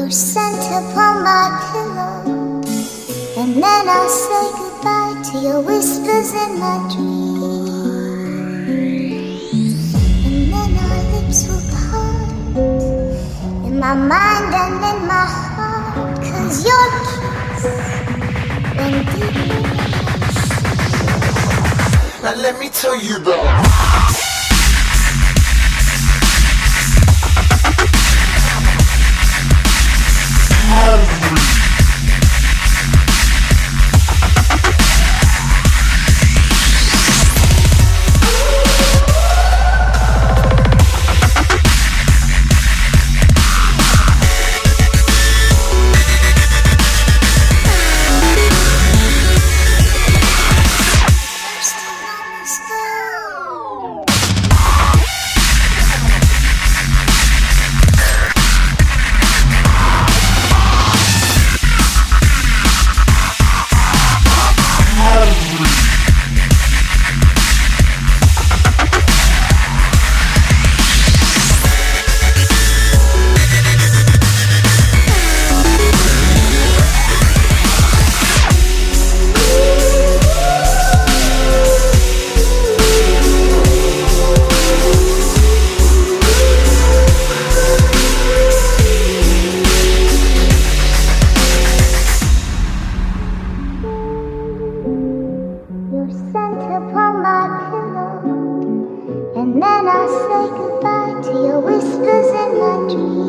Your scent upon my pillow, and then I'll say goodbye to your whispers in my dreams. And then our lips will part, in my mind and in my heart, 'cause your kiss went deep. Now let me tell you though. Your scent upon my pillow, and then I'll say goodbye to your whispers in my dreams.